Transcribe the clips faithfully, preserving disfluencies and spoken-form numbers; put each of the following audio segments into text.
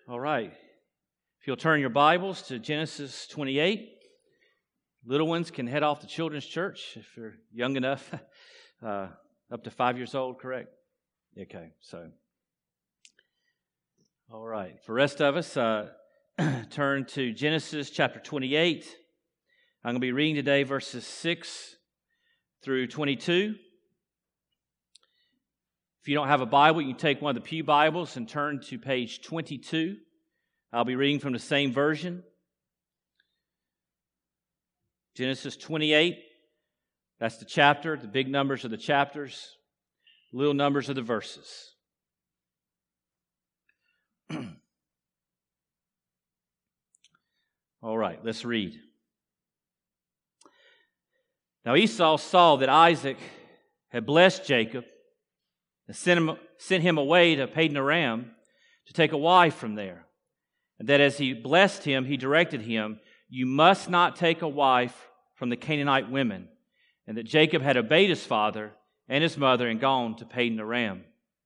All right. If you'll turn your Bibles to Genesis twenty-eight, little ones can head off to Children's Church if you're young enough, uh, up to five years old, correct? Okay, so. All right. For the rest of us, uh, turn to Genesis chapter twenty-eight. I'm going to be reading today verses six through twenty-two. If you don't have a Bible, you can take one of the pew Bibles and turn to page twenty-two. I'll be reading from the same version. Genesis twenty-eight, that's the chapter. The big numbers are the chapters. Little numbers are the verses. All right, let's read. Now Esau saw that Isaac had blessed Jacob and sent him, sent him away to Padan Aram to take a wife from there. And that as he blessed him, he directed him, "You must not take a wife from the Canaanite women." And that Jacob had obeyed his father and his mother and gone to Padan Aram.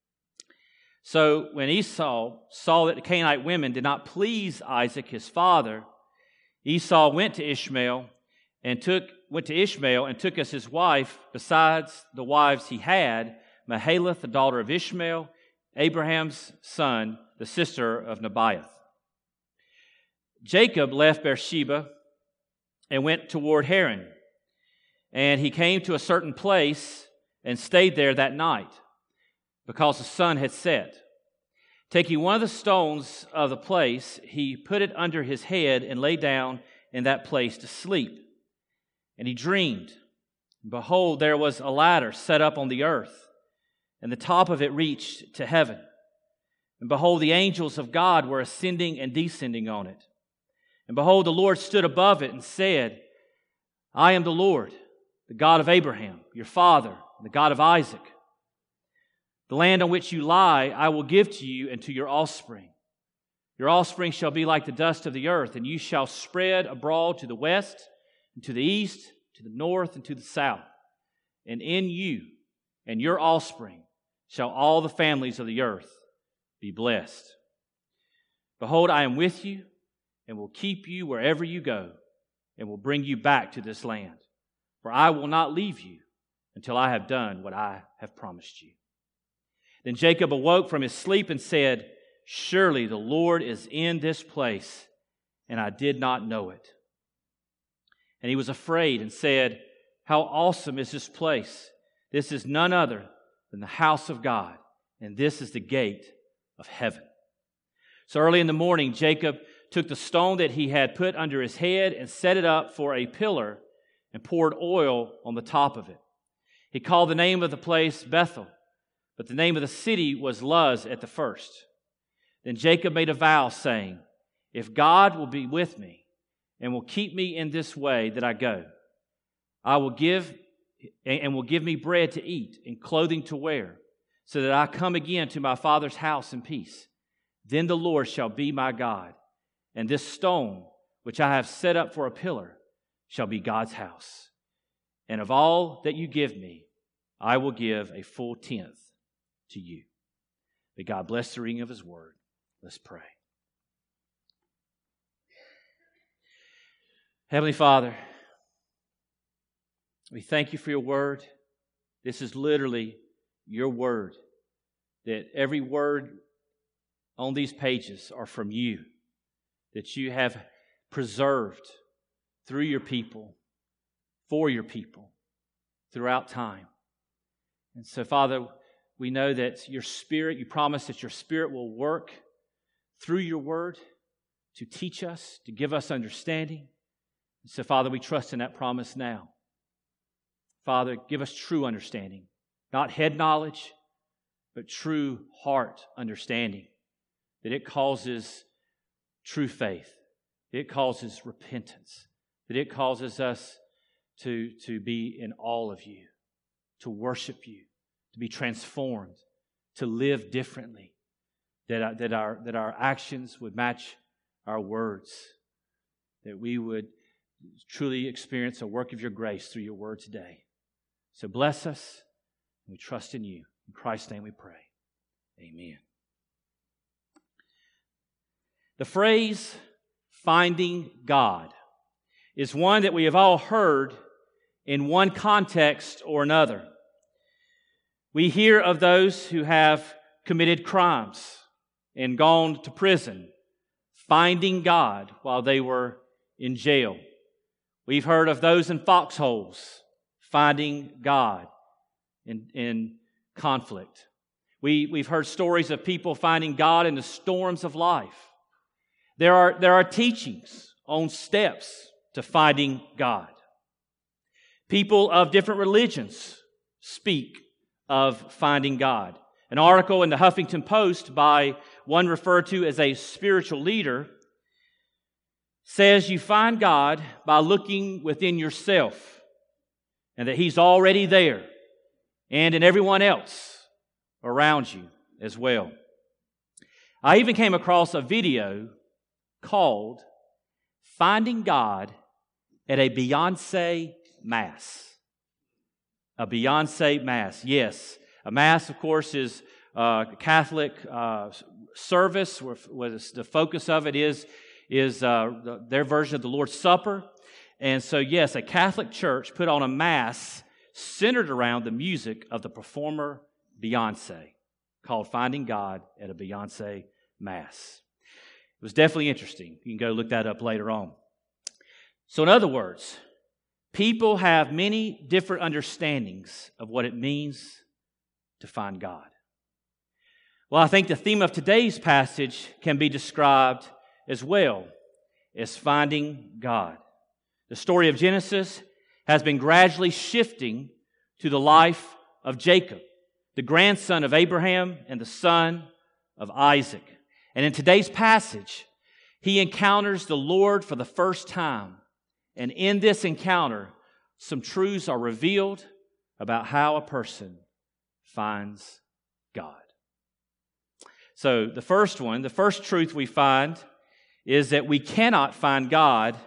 So when Esau saw that the Canaanite women did not please Isaac his father, Esau went to Ishmael and took went to Ishmael and took as his wife, besides the wives he had, Mahalath, the daughter of Ishmael, Abraham's son, the sister of Nebaioth. Jacob left Beersheba and went toward Haran, and he came to a certain place and stayed there that night, because the sun had set. Taking one of the stones of the place, he put it under his head and lay down in that place to sleep. And he dreamed. Behold, there was a ladder set up on the earth, and the top of it reached to heaven. And behold, the angels of God were ascending and descending on it. And behold, the Lord stood above it and said, "I am the Lord, the God of Abraham, your father, and the God of Isaac. The land on which you lie I will give to you and to your offspring. Your offspring shall be like the dust of the earth, and you shall spread abroad to the west, and to the east, to the north, and to the south. And in you and your offspring shall all the families of the earth be blessed. Behold, I am with you, and will keep you wherever you go, and will bring you back to this land. For I will not leave you until I have done what I have promised you." Then Jacob awoke from his sleep and said, "Surely the Lord is in this place, and I did not know it." And he was afraid and said, "How awesome is this place! This is none other than the house of God, and this is the gate of heaven." So early in the morning, Jacob took the stone that he had put under his head and set it up for a pillar and poured oil on the top of it. He called the name of the place Bethel, but the name of the city was Luz at the first. Then Jacob made a vow, saying, "If God will be with me and will keep me in this way that I go, I will give and will give me bread to eat and clothing to wear, so that I come again to my father's house in peace. Then the Lord shall be my God, and this stone which I have set up for a pillar shall be God's house. And of all that you give me, I will give a full tenth to you." May God bless the reading of His Word. Let's pray. Heavenly Father, we thank you for your Word. This is literally your Word, that every word on these pages are from you, that you have preserved through your people, for your people, throughout time. And so, Father, we know that your Spirit, you promise that your Spirit will work through your Word to teach us, to give us understanding. And so, Father, we trust in that promise now. Father, give us true understanding, not head knowledge, but true heart understanding, that it causes true faith, it causes repentance, that it causes us to, to be in awe of you, to worship you, to be transformed, to live differently, that, that, our, that our actions would match our words, that we would truly experience a work of your grace through your word today. So bless us, and we trust in you. In Christ's name we pray. Amen. The phrase, finding God, is one that we have all heard in one context or another. We hear of those who have committed crimes and gone to prison, finding God while they were in jail. We've heard of those in foxholes, finding God in, in conflict. We, we've heard stories of people finding God in the storms of life. There are, there are teachings on steps to finding God. People of different religions speak of finding God. An article in the Huffington Post by one referred to as a spiritual leader says you find God by looking within yourself and that He's already there and in everyone else around you as well. I even came across a video called Finding God at a Beyonce Mass. A Beyonce Mass, yes. A Mass, of course, is a Catholic uh, service where, where the focus of it is, is uh, the, their version of the Lord's Supper. And so, yes, a Catholic church put on a Mass centered around the music of the performer Beyonce, called Finding God at a Beyonce Mass. It was definitely interesting. You can go look that up later on. So in other words, people have many different understandings of what it means to find God. Well, I think the theme of today's passage can be described as well as finding God. The story of Genesis has been gradually shifting to the life of Jacob, the grandson of Abraham and the son of Isaac. And in today's passage, he encounters the Lord for the first time. And in this encounter, some truths are revealed about how a person finds God. So the first one, the first truth we find is that we cannot find God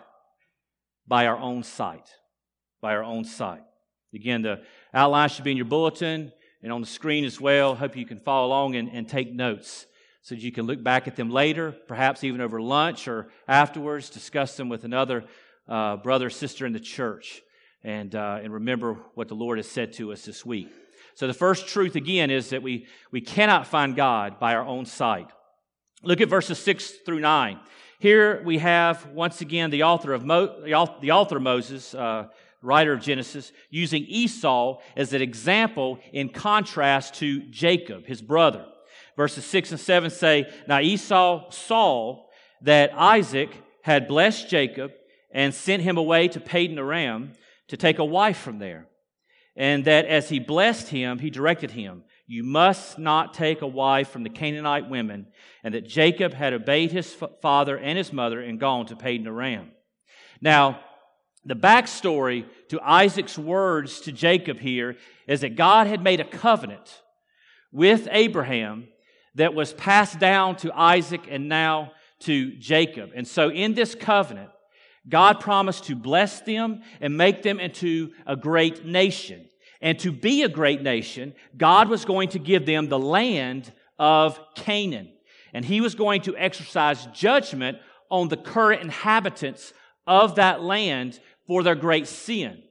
by our own sight. By our own sight. Again, the outline should be in your bulletin and on the screen as well. Hope you can follow along and, and take notes so that you can look back at them later, perhaps even over lunch or afterwards, discuss them with another uh, brother or sister in the church, and uh, and remember what the Lord has said to us this week. So the first truth, again, is that we, we cannot find God by our own sight. Look at verses six through nine. Here we have, once again, the author of Mo, the author of Moses, uh, writer of Genesis, using Esau as an example in contrast to Jacob, his brother. Verses six and seven say, Now Esau saw that Isaac had blessed Jacob and sent him away to Padan Aram to take a wife from there. And that as he blessed him, he directed him, You must not take a wife from the Canaanite women, and that Jacob had obeyed his father and his mother and gone to Padan Aram. Now, the backstory to Isaac's words to Jacob here is that God had made a covenant with Abraham that was passed down to Isaac and now to Jacob. And so in this covenant, God promised to bless them and make them into a great nation. And to be a great nation, God was going to give them the land of Canaan. And He was going to exercise judgment on the current inhabitants of that land for their great sin.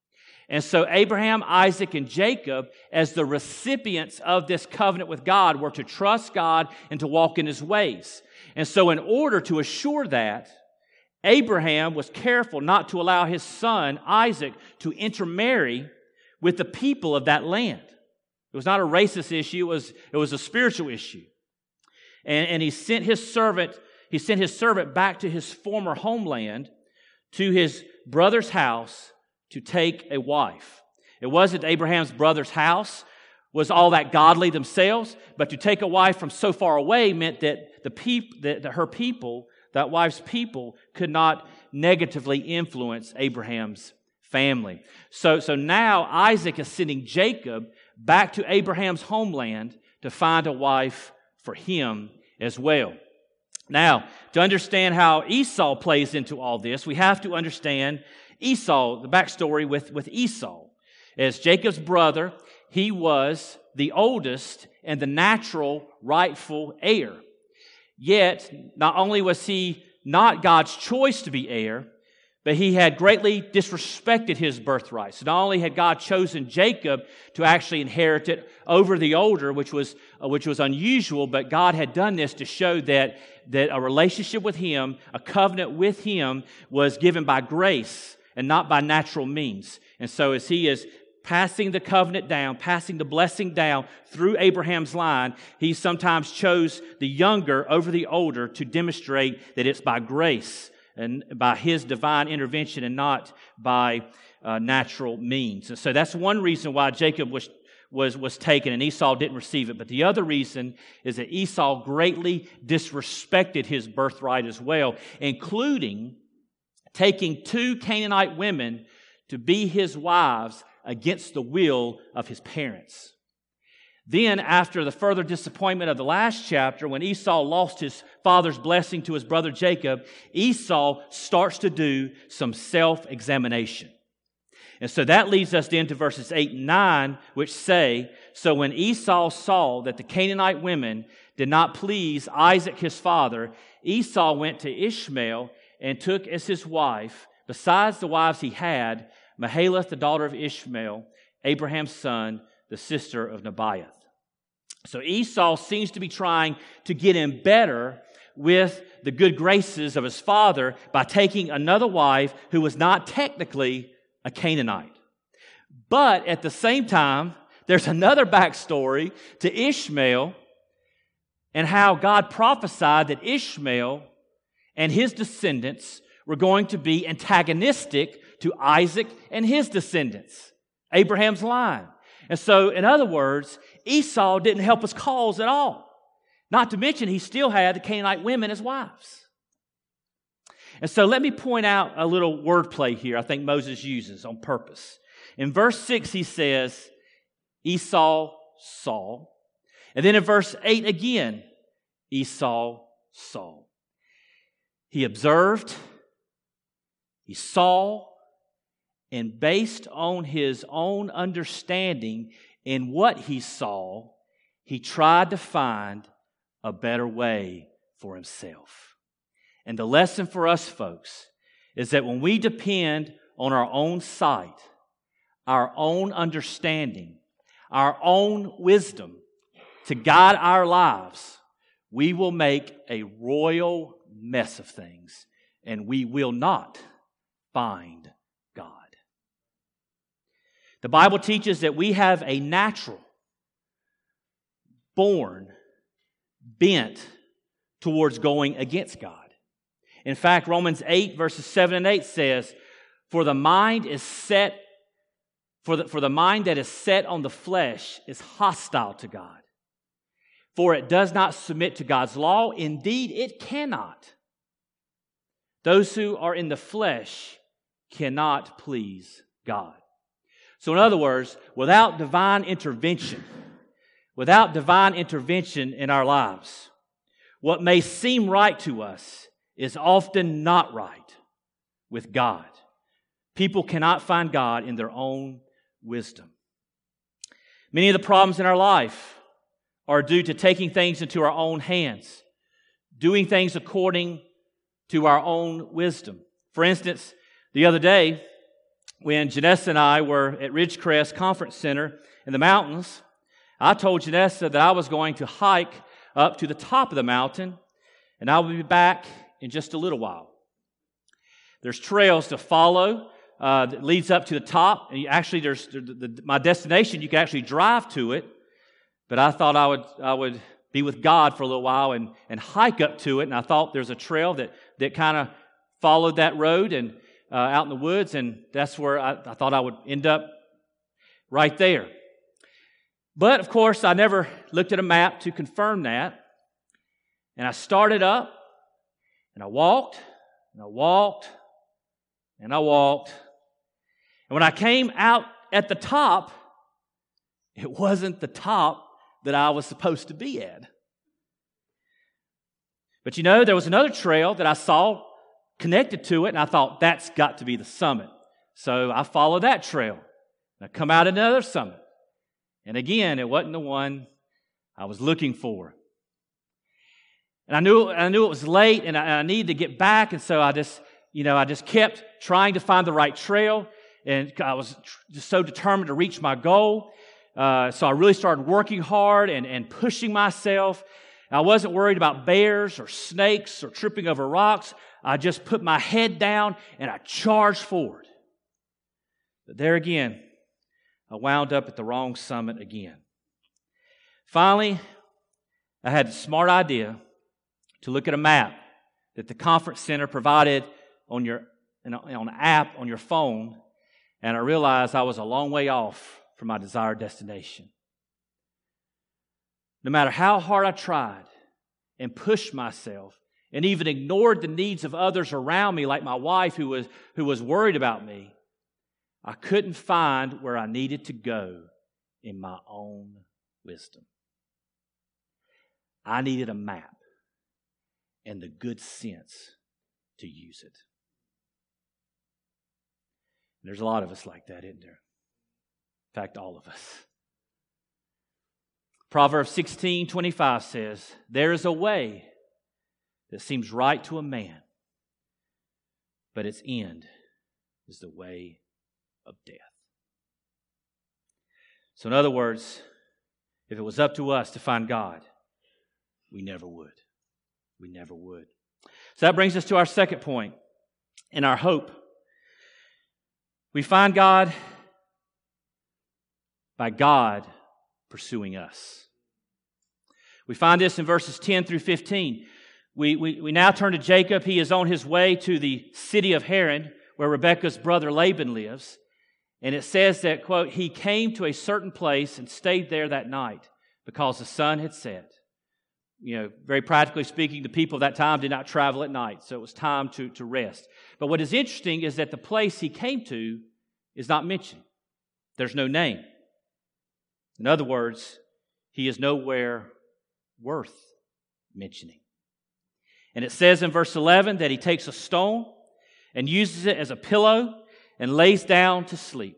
And so Abraham, Isaac, and Jacob, as the recipients of this covenant with God, were to trust God and to walk in His ways. And so in order to assure that, Abraham was careful not to allow his son, Isaac, to intermarry with the people of that land. It was not a racist issue, it was, it was a spiritual issue. And, and he sent his servant, he sent his servant back to his former homeland, to his brother's house, to take a wife. It wasn't Abraham's brother's house was all that godly themselves, but to take a wife from so far away meant that the peop, that, that her people, that wife's people, could not negatively influence Abraham's family. So, so now Isaac is sending Jacob back to Abraham's homeland to find a wife for him as well. Now, to understand how Esau plays into all this, we have to understand Esau, the backstory with, with Esau. As Jacob's brother, he was the oldest and the natural rightful heir. Yet, not only was he not God's choice to be heir, but he had greatly disrespected his birthright. So not only had God chosen Jacob to actually inherit it over the older, which was uh, which was unusual, but God had done this to show that, that a relationship with him, a covenant with him, was given by grace and not by natural means. And so as he is passing the covenant down, passing the blessing down through Abraham's line, he sometimes chose the younger over the older to demonstrate that it's by grace and by his divine intervention and not by uh, natural means. And so that's one reason why Jacob was, was, was taken and Esau didn't receive it. But the other reason is that Esau greatly disrespected his birthright as well, including taking two Canaanite women to be his wives against the will of his parents. Then, after the further disappointment of the last chapter, when Esau lost his father's blessing to his brother Jacob, Esau starts to do some self-examination. And so that leads us then to verses eight and nine, which say, "So when Esau saw that the Canaanite women did not please Isaac his father, Esau went to Ishmael and took as his wife, besides the wives he had, Mahalath, the daughter of Ishmael, Abraham's son, the sister of Nebaioth." So Esau seems to be trying to get in better with the good graces of his father by taking another wife who was not technically a Canaanite. But at the same time, there's another backstory to Ishmael and how God prophesied that Ishmael and his descendants were going to be antagonistic to Isaac and his descendants, Abraham's line. And so, in other words, Esau didn't help his cause at all. Not to mention, he still had the Canaanite women as wives. And so, let me point out a little wordplay here I think Moses uses on purpose. In verse six, he says, Esau saw. And then in verse eight again, Esau saw. He observed, he saw, and based on his own understanding in what he saw, he tried to find a better way for himself. And the lesson for us, folks, is that when we depend on our own sight, our own understanding, our own wisdom to guide our lives, we will make a royal mess of things, and we will not find God. The Bible teaches that we have a natural, born, bent towards going against God. In fact, Romans eight, verses seven and eight says, For the mind is set, for the, for the mind that is set on the flesh is hostile to God. For it does not submit to God's law. Indeed, it cannot. Those who are in the flesh cannot please God. So in other words, without divine intervention, without divine intervention in our lives, what may seem right to us is often not right with God. People cannot find God in their own wisdom. Many of the problems in our life are due to taking things into our own hands, doing things according to our own wisdom. For instance, the other day, when Janessa and I were at Ridgecrest Conference Center in the mountains, I told Janessa that I was going to hike up to the top of the mountain, and I will be back in just a little while. There's trails to follow uh, that leads up to the top, and you actually, there's the, the, my destination. You can actually drive to it, but I thought I would I would be with God for a little while and and hike up to it. And I thought there's a trail that that kind of followed that road and uh, out in the woods, and that's where I, I thought I would end up right there. But of course, I never looked at a map to confirm that. And I started up, and I walked, and I walked, and I walked. And when I came out at the top, it wasn't the top that I was supposed to be at. But you know, there was another trail that I saw connected to it, and I thought, that's got to be the summit. So I followed that trail. And I come out at another summit. And again, it wasn't the one I was looking for. And I knew, I knew it was late, and I, and I needed to get back, and so I just, you know, I just kept trying to find the right trail, and I was just so determined to reach my goal. Uh, so I really started working hard and, and pushing myself. I wasn't worried about bears or snakes or tripping over rocks. I just put my head down and I charged forward. But there again, I wound up at the wrong summit again. Finally, I had the smart idea to look at a map that the conference center provided on your on an app on your phone, and I realized I was a long way off from my desired destination. No matter how hard I tried and pushed myself and even ignored the needs of others around me, like my wife who was who was worried about me, I couldn't find where I needed to go in my own wisdom. I needed a map and the good sense to use it. And there's a lot of us like that, isn't there? In fact, all of us. Proverbs sixteen twenty-five says, "There is a way that seems right to a man, but its end is the way of death." So in other words, if it was up to us to find God, we never would. We never would. So that brings us to our second point in our hope. We find God by God pursuing us. We find this in verses ten through fifteen. We, we, we now turn to Jacob. He is on his way to the city of Haran, where Rebekah's brother Laban lives. And it says that, quote, "He came to a certain place and stayed there that night because the sun had set." You know, very practically speaking, the people of that time did not travel at night, so it was time to, to rest. But what is interesting is that the place he came to is not mentioned. There's no name. In other words, he is nowhere worth mentioning. And it says in verse eleven that he takes a stone and uses it as a pillow and lays down to sleep.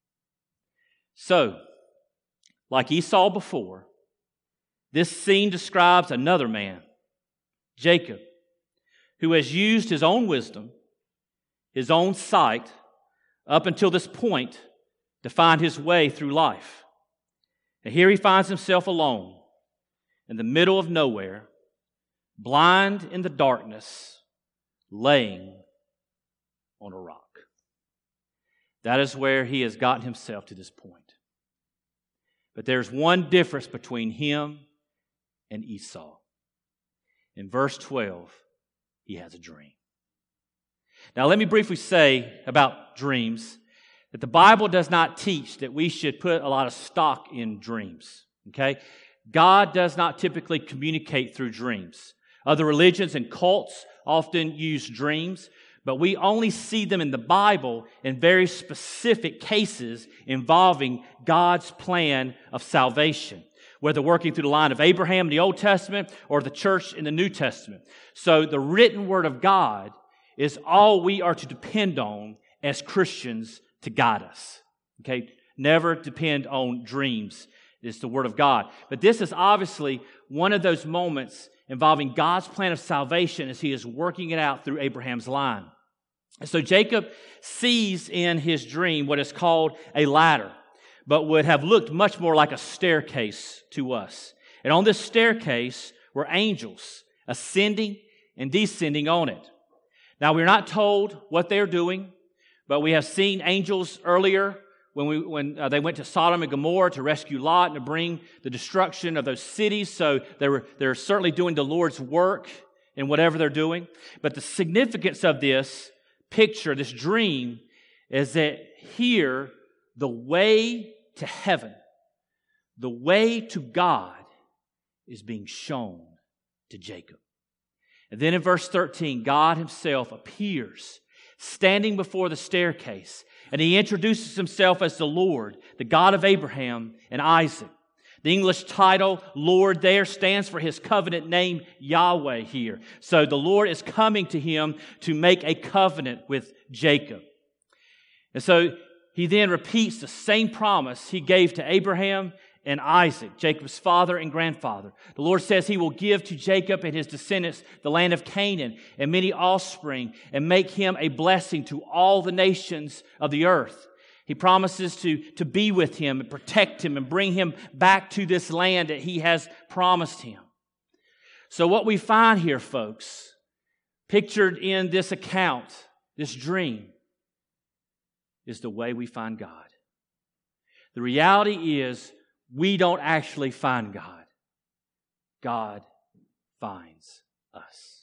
So, like Esau before, this scene describes another man, Jacob, who has used his own wisdom, his own sight, up until this point to find his way through life. And here he finds himself alone, in the middle of nowhere, blind in the darkness, laying on a rock. That is where he has gotten himself to this point. But there's one difference between him and Esau. In verse twelve, he has a dream. Now, let me briefly say about dreams that the Bible does not teach that we should put a lot of stock in dreams. Okay? God does not typically communicate through dreams. Other religions and cults often use dreams, but we only see them in the Bible in very specific cases involving God's plan of salvation, whether working through the line of Abraham in the Old Testament or the church in the New Testament. So the written Word of God is all we are to depend on as Christians to guide us. Okay? Never depend on dreams. It's the Word of God. But this is obviously one of those moments involving God's plan of salvation as He is working it out through Abraham's line. And so Jacob sees in his dream what is called a ladder, but would have looked much more like a staircase to us. And on this staircase were angels ascending and descending on it. Now, we're not told what they're doing, but we have seen angels earlier when we when uh, they went to Sodom and Gomorrah to rescue Lot and to bring the destruction of those cities. So they were, they're certainly doing the Lord's work in whatever they're doing. But the significance of this picture, this dream, is that here, the way to heaven, the way to God, is being shown to Jacob. And then in verse thirteen, God Himself appears, standing before the staircase, and He introduces Himself as the Lord, the God of Abraham and Isaac. The English title, Lord, there stands for His covenant name, Yahweh, here. So the Lord is coming to him to make a covenant with Jacob. And so He then repeats the same promise He gave to Abraham and Isaac, Jacob's father and grandfather. The Lord says He will give to Jacob and his descendants the land of Canaan and many offspring and make him a blessing to all the nations of the earth. He promises to, to be with him and protect him and bring him back to this land that He has promised him. So what we find here, folks, pictured in this account, this dream, is the way we find God. The reality is we don't actually find God. God finds us.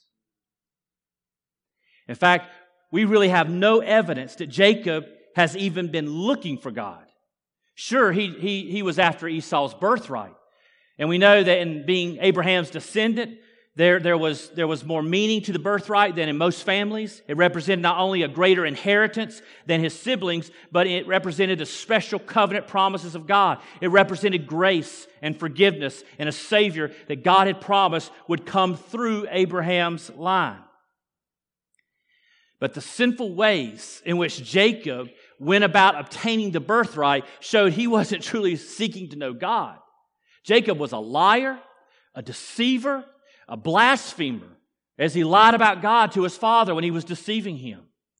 In fact, we really have no evidence that Jacob has even been looking for God. Sure, he, he, he was after Esau's birthright. And we know that in being Abraham's descendant, there, there, was, there was more meaning to the birthright than in most families. It represented not only a greater inheritance than his siblings, but it represented the special covenant promises of God. It represented grace and forgiveness and a Savior that God had promised would come through Abraham's line. But the sinful ways in which Jacob went about obtaining the birthright showed he wasn't truly seeking to know God. Jacob was a liar, a deceiver, a blasphemer, as he lied about God to his father when he was deceiving him.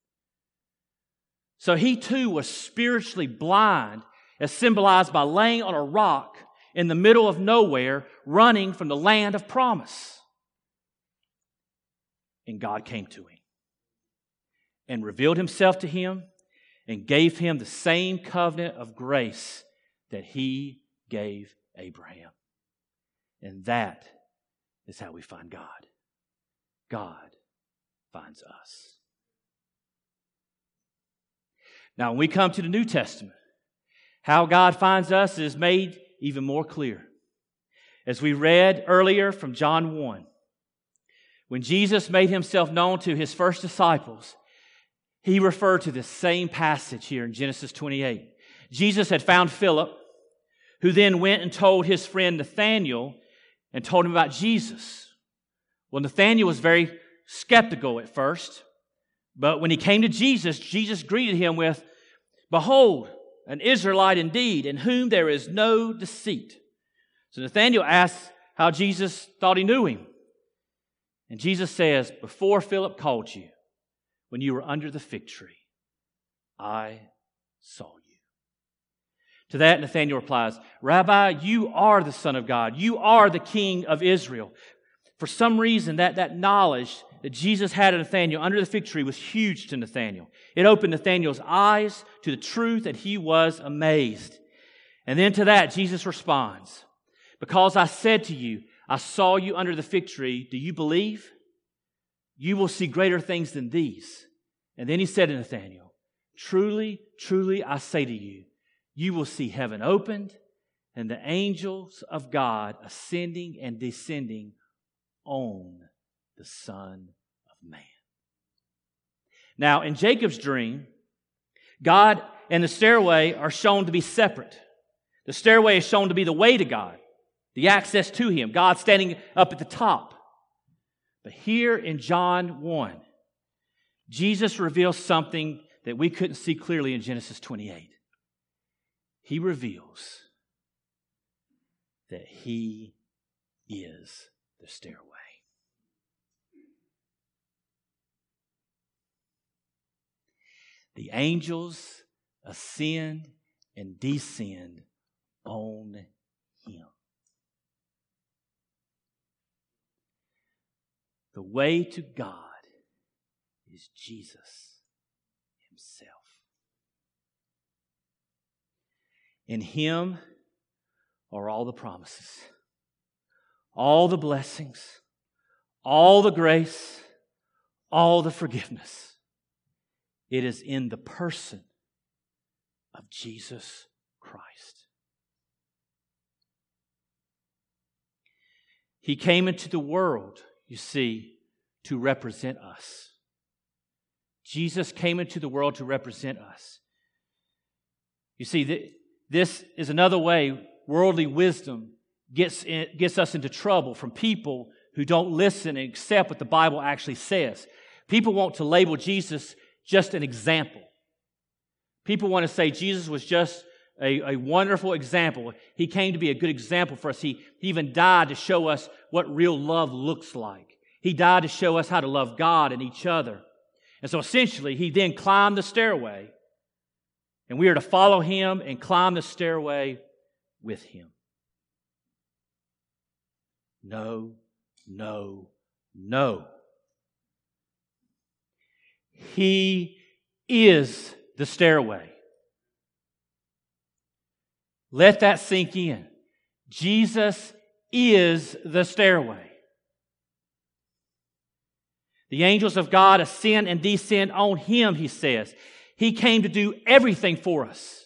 So he too was spiritually blind, as symbolized by laying on a rock in the middle of nowhere, running from the land of promise. And God came to him and revealed Himself to him and gave him the same covenant of grace that He gave Abraham. And that is how we find God. God finds us. Now, when we come to the New Testament, how God finds us is made even more clear. As we read earlier from John one, when Jesus made Himself known to His first disciples, He referred to this same passage here in Genesis twenty-eight. Jesus had found Philip, who then went and told his friend Nathanael and told him about Jesus. Well, Nathanael was very skeptical at first, but when he came to Jesus, Jesus greeted him with, "Behold, an Israelite indeed, in whom there is no deceit." So Nathanael asked how Jesus thought he knew him. And Jesus says, "Before Philip called you, when you were under the fig tree, I saw you." To that, Nathanael replies, "Rabbi, you are the Son of God. You are the King of Israel." For some reason, that, that knowledge that Jesus had of Nathanael under the fig tree was huge to Nathanael. It opened Nathanael's eyes to the truth, and he was amazed. And then to that, Jesus responds, "Because I said to you, I saw you under the fig tree, do you believe? You will see greater things than these." And then He said to Nathanael, "Truly, truly, I say to you, you will see heaven opened and the angels of God ascending and descending on the Son of Man." Now, in Jacob's dream, God and the stairway are shown to be separate. The stairway is shown to be the way to God, the access to Him, God standing up at the top. But here in John one, Jesus reveals something that we couldn't see clearly in Genesis twenty-eight. He reveals that He is the stairway. The angels ascend and descend on Him. The way to God is Jesus Himself. In Him are all the promises, all the blessings, all the grace, all the forgiveness. It is in the person of Jesus Christ. He came into the world, you see, to represent us. Jesus came into the world to represent us. You see, th- this is another way worldly wisdom gets in, gets us into trouble from people who don't listen and accept what the Bible actually says. People want to label Jesus just an example. People want to say Jesus was just a, a wonderful example. He came to be a good example for us. He, he even died to show us what real love looks like. He died to show us how to love God and each other. And so essentially, He then climbed the stairway, and we are to follow Him and climb the stairway with Him. No, no, no. He is the stairway. Let that sink in. Jesus is the stairway. The angels of God ascend and descend on Him, He says. He came to do everything for us.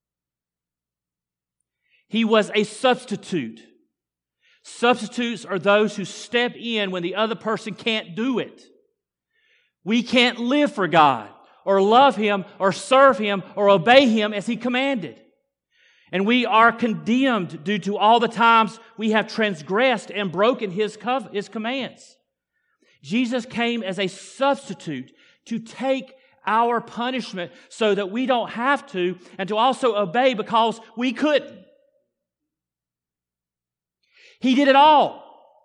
He was a substitute. Substitutes are those who step in when the other person can't do it. We can't live for God, or love Him, or serve Him, or obey Him as He commanded. And we are condemned due to all the times we have transgressed and broken His, cov- His commands. Jesus came as a substitute to take our punishment so that we don't have to, and to also obey because we couldn't. He did it all.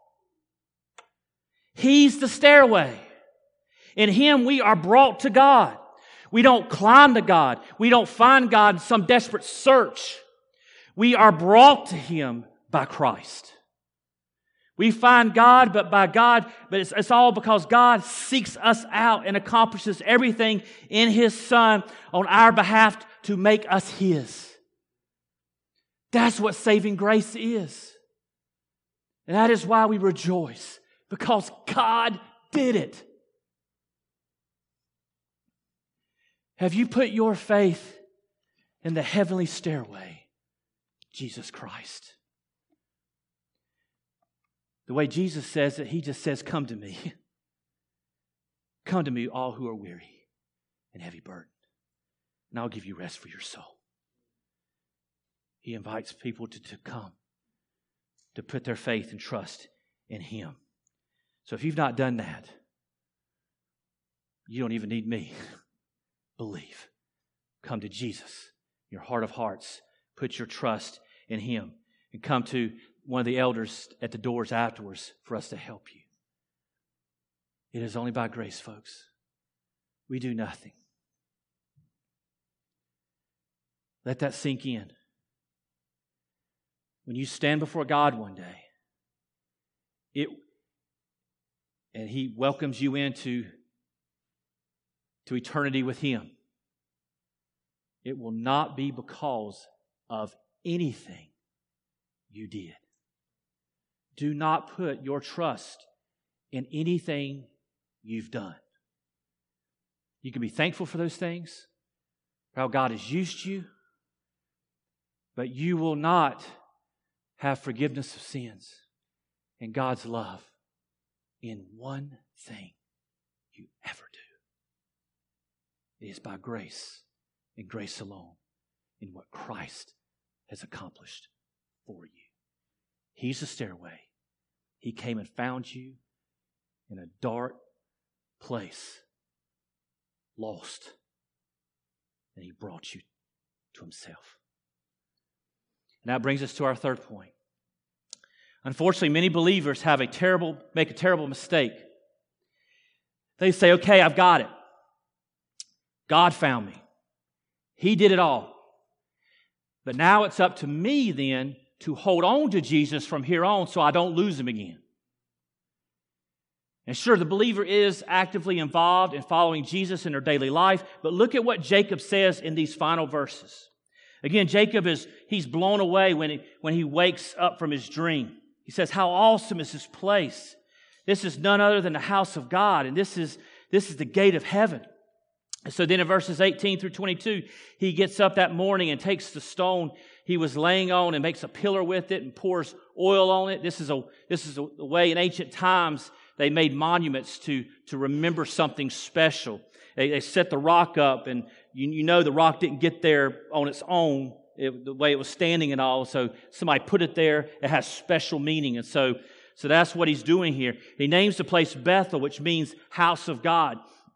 He's the stairway. In Him we are brought to God. We don't climb to God. We don't find God in some desperate search. We are brought to Him by Christ. We find God, but by God, but it's, it's all because God seeks us out and accomplishes everything in His Son on our behalf to make us His. That's what saving grace is. And that is why we rejoice, because God did it. Have you put your faith in the heavenly stairway, Jesus Christ? The way Jesus says it, He just says, come to me. Come to me, all who are weary and heavy burdened, and I'll give you rest for your soul. He invites people to, to come, to put their faith and trust in Him. So if you've not done that, you don't even need me. Believe. Come to Jesus, your heart of hearts. Put your trust in Him, and come to one of the elders at the doors afterwards for us to help you. It is only by grace, folks. We do nothing. Let that sink in. When you stand before God one day, it and He welcomes you into to eternity with Him, it will not be because of anything you did. Do not put your trust in anything you've done. You can be thankful for those things, for how God has used you, but you will not have forgiveness of sins and God's love in one thing you ever do. It is by grace and grace alone in what Christ has accomplished for you. He's the stairway. He came and found you in a dark place, lost, and He brought you to Himself. And that brings us to our third point. Unfortunately, many believers have a terrible, make a terrible mistake. They say, okay, I've got it. God found me. He did it all. But now it's up to me then to hold on to Jesus from here on so I don't lose Him again. And sure, the believer is actively involved in following Jesus in their daily life, but look at what Jacob says in these final verses. Again, Jacob is, he's blown away when he, when he wakes up from his dream. He says, how awesome is this place? This is none other than the house of God, and this is, this is the gate of heaven. And so then in verses eighteen through twenty-two, he gets up that morning and takes the stone he was laying on and makes a pillar with it and pours oil on it. This is a, this is a, a way in ancient times they made monuments to, to remember something special. They, they set the rock up, and you, you know the rock didn't get there on its own, it, the way it was standing and all. So somebody put it there. It has special meaning. And so, so that's what he's doing here. He names the place Bethel, which means house of God.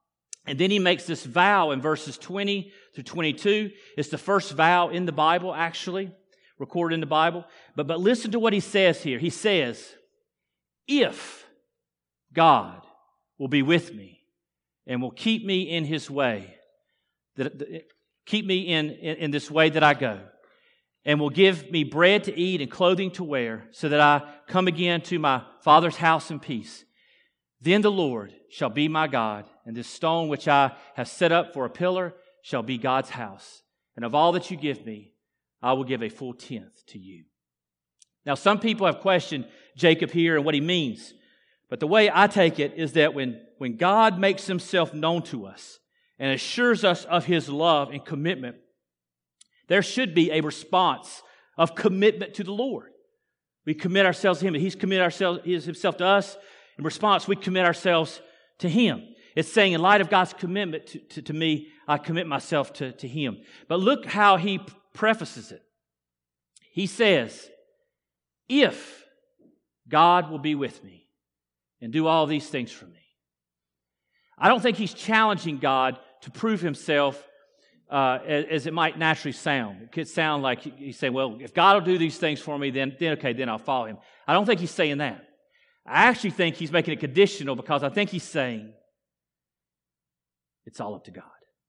And then he makes this vow in verses twenty through twenty-two. It's the first vow in the Bible, actually, recorded in the Bible. But, but listen to what he says here. He says, if God will be with me and will keep me in His way, that, that keep me in, in, in this way that I go, and will give me bread to eat and clothing to wear, so that I come again to my Father's house in peace, then the Lord shall be my God, and this stone which I have set up for a pillar shall be God's house. And of all that you give me, I will give a full tenth to you. Now, some people have questioned Jacob here and what he means. But the way I take it is that when, when God makes Himself known to us and assures us of His love and commitment, there should be a response of commitment to the Lord. We commit ourselves to Him, and He's committed ourselves, Himself to us. In response, we commit ourselves to Him. It's saying, in light of God's commitment to, to, to me, I commit myself to, to Him. But look how he prefaces it. He says, if God will be with me and do all these things for me. I don't think he's challenging God to prove Himself uh, as, as it might naturally sound. It could sound like he's saying, well, if God will do these things for me, then, then okay, then I'll follow Him. I don't think he's saying that. I actually think he's making it conditional, because I think he's saying it's all up to God.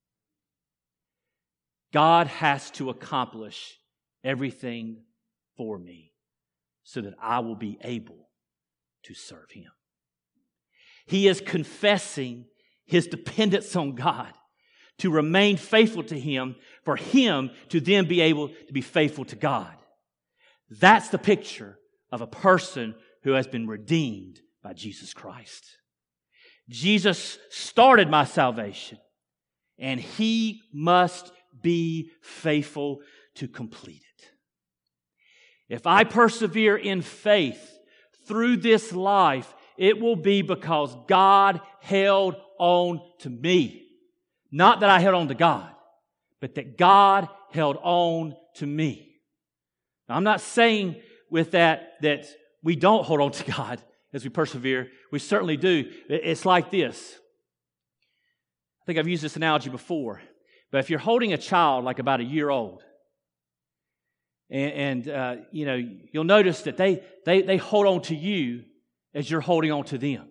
God has to accomplish everything for me so that I will be able to serve Him. He is confessing his dependence on God to remain faithful to Him, for him to then be able to be faithful to God. That's the picture of a person who has been redeemed by Jesus Christ. Jesus started my salvation, and He must be faithful to complete it. If I persevere in faith through this life, it will be because God held on to me. Not that I held on to God, but that God held on to me. Now, I'm not saying with that that we don't hold on to God as we persevere. We certainly do. It's like this. I think I've used this analogy before. But if you're holding a child like about a year old, and, and uh, you know, you'll notice that they, they, they hold on to you as you're holding on to them.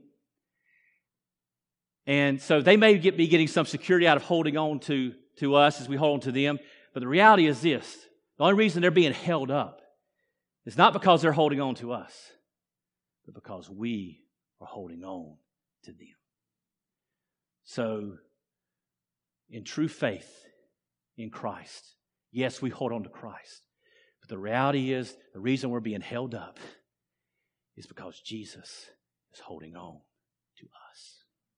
And so they may get, be getting some security out of holding on to, to us as we hold on to them. But the reality is this. The only reason they're being held up is not because they're holding on to us, but because we are holding on to them. So, in true faith in Christ, yes, we hold on to Christ. But the reality is, the reason we're being held up is because Jesus is holding on to us.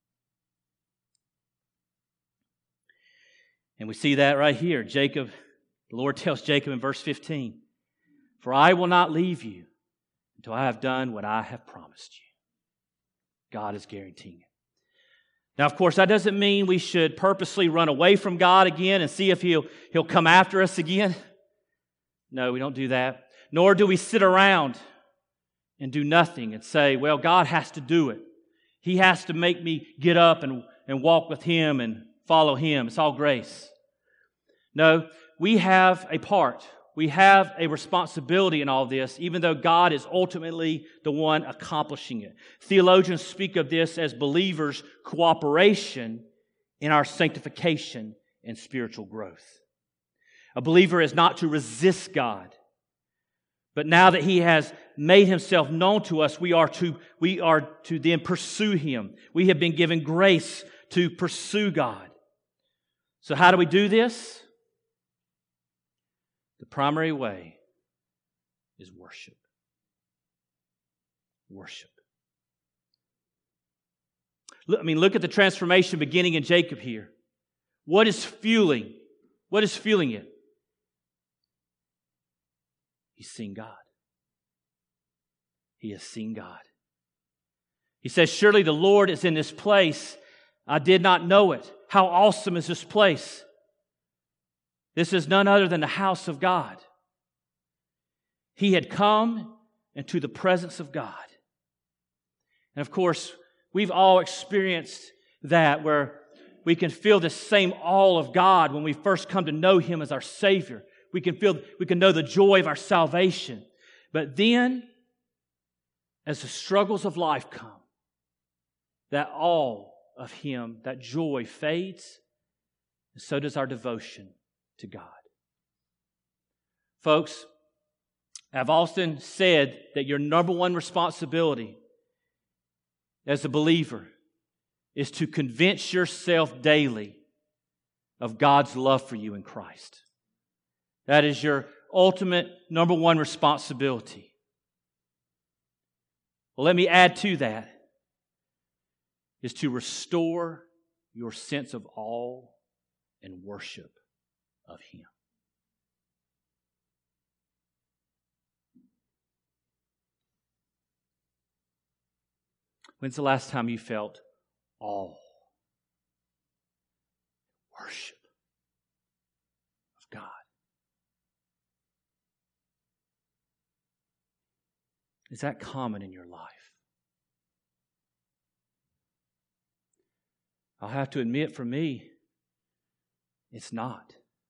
And we see that right here. Jacob, the Lord tells Jacob in verse fifteen, "For I will not leave you until I have done what I have promised you." God is guaranteeing it. Now, of course, that doesn't mean we should purposely run away from God again and see if He'll, he'll come after us again. No, we don't do that. Nor do we sit around and do nothing and say, well, God has to do it. He has to make me get up and, and walk with Him and follow Him. It's all grace. No, we have a part. We have a responsibility in all this, even though God is ultimately the one accomplishing it. Theologians speak of this as believers' cooperation in our sanctification and spiritual growth. A believer is not to resist God, but now that He has made Himself known to us, we are to, we are to then pursue Him. We have been given grace to pursue God. So how do we do this? The primary way is worship. Worship. Look, I mean, look at the transformation beginning in Jacob here. What is fueling? What is fueling it? He's seen God. He has seen God. He says, surely the Lord is in this place. I did not know it. How awesome is this place? This is none other than the house of God. He had come into the presence of God. And of course, we've all experienced that where we can feel the same awe of God when we first come to know Him as our Savior. We can feel, we can know the joy of our salvation. But then, as the struggles of life come, that awe of Him, that joy fades, and so does our devotion to God. Folks, I've often said that your number one responsibility as a believer is to convince yourself daily of God's love for you in Christ. That is your ultimate number one responsibility. Well, let me add to that, is to restore your sense of awe and worship of Him. When's the last time you felt awe, worship of God? Is that common in your life? I'll have to admit, for me, it's not.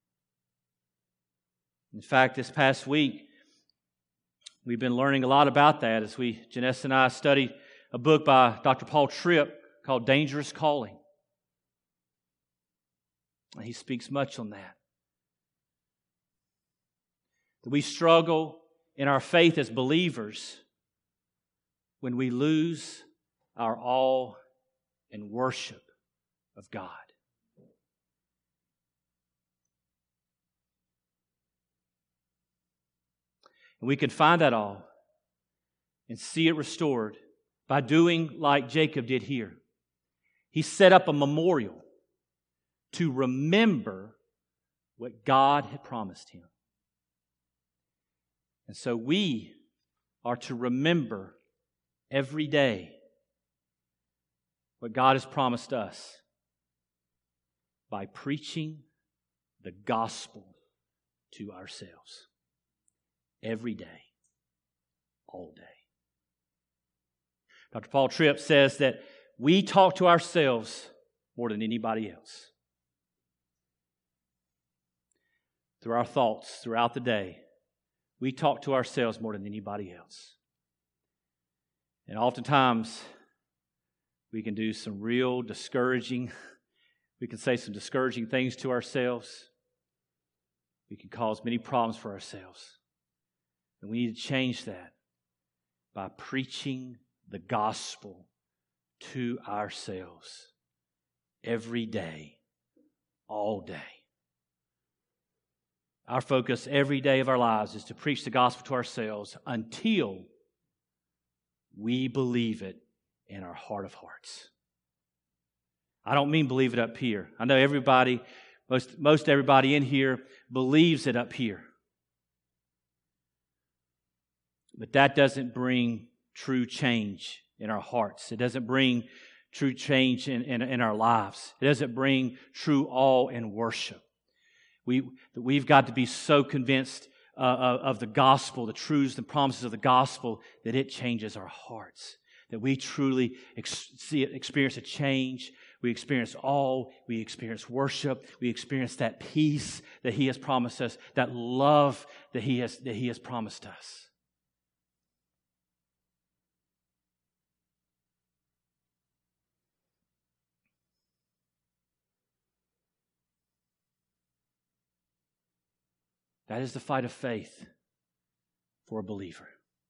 In fact, this past week, we've been learning a lot about that as we, Janessa and I, studied a book by Doctor Paul Tripp called Dangerous Calling. And he speaks much on that. That we struggle in our faith as believers when we lose our awe and worship of God. And we can find that awe and see it restored by doing like Jacob did here. He set up a memorial to remember what God had promised him. And so we are to remember every day what God has promised us by preaching the gospel to ourselves every day, all day. Doctor Paul Tripp says that we talk to ourselves more than anybody else. Through our thoughts throughout the day, we talk to ourselves more than anybody else. And oftentimes, we can do some real discouraging, we can say some discouraging things to ourselves. We can cause many problems for ourselves. And we need to change that by preaching the gospel to ourselves every day, all day. Our focus every day of our lives is to preach the gospel to ourselves until we believe it in our heart of hearts. I don't mean believe it up here. I know everybody, most, most everybody in here believes it up here. But that doesn't bring true change in our hearts. It doesn't bring true change in, in, in our lives. It doesn't bring true awe and worship. We, we've got to be so convinced uh, of, of the gospel, the truths and promises of the gospel, that it changes our hearts. That we truly ex- see it, experience a change. We experience awe. We experience worship. We experience that peace that He has promised us, that love that He has, that He has promised us. That is the fight of faith for a believer.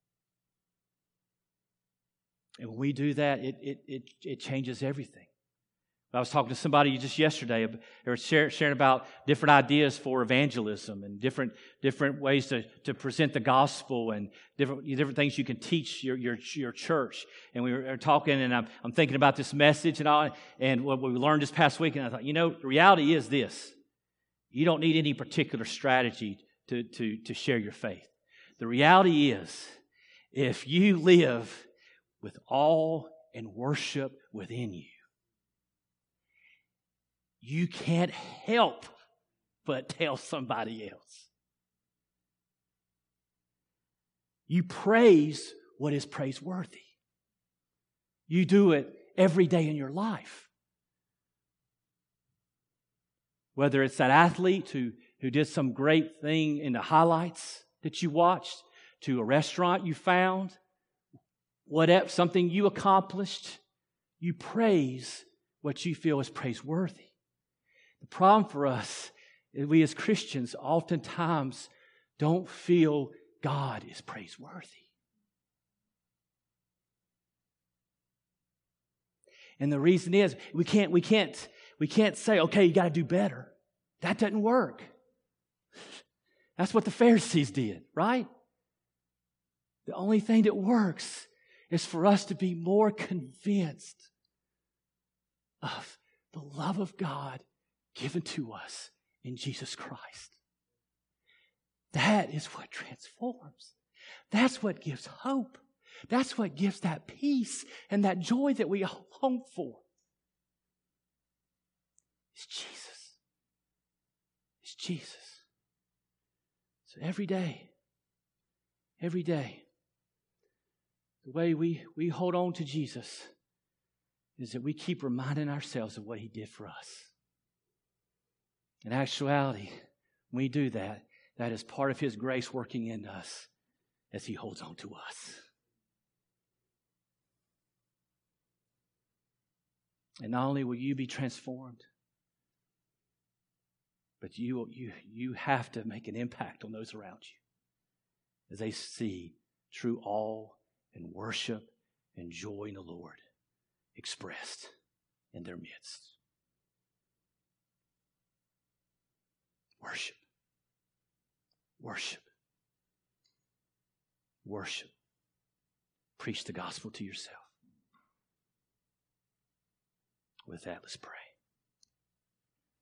And when we do that, it it it, it changes everything. I was talking to somebody just yesterday. They were sharing about different ideas for evangelism and different different ways to, to present the gospel and different different things you can teach your your, your church. And we were talking, and I'm I'm thinking about this message and all, and what we learned this past week. And I thought, you know, the reality is this: you don't need any particular strategy to to to share your faith. The reality is, if you live with awe and worship within you, you can't help but tell somebody else. You praise what is praiseworthy. You do it every day in your life. Whether it's that athlete who, who did some great thing in the highlights that you watched, to a restaurant you found, whatever, something you accomplished, you praise what you feel is praiseworthy. The problem for us is we as Christians oftentimes don't feel God is praiseworthy. And the reason is we can't, we can't, we can't say, okay, you got to do better. That doesn't work. That's what the Pharisees did, right? The only thing that works is for us to be more convinced of the love of God given to us in Jesus Christ. That is what transforms. That's what gives hope. That's what gives that peace and that joy that we long for. It's Jesus. It's Jesus. So every day, every day, the way we, we hold on to Jesus is that we keep reminding ourselves of what He did for us. In actuality, when we do that, that is part of His grace working in us as He holds on to us. And not only will you be transformed, but you, you, you have to make an impact on those around you as they see true awe and worship and joy in the Lord expressed in their midst. Worship. Worship. Worship. Preach the gospel to yourself. With that, let's pray.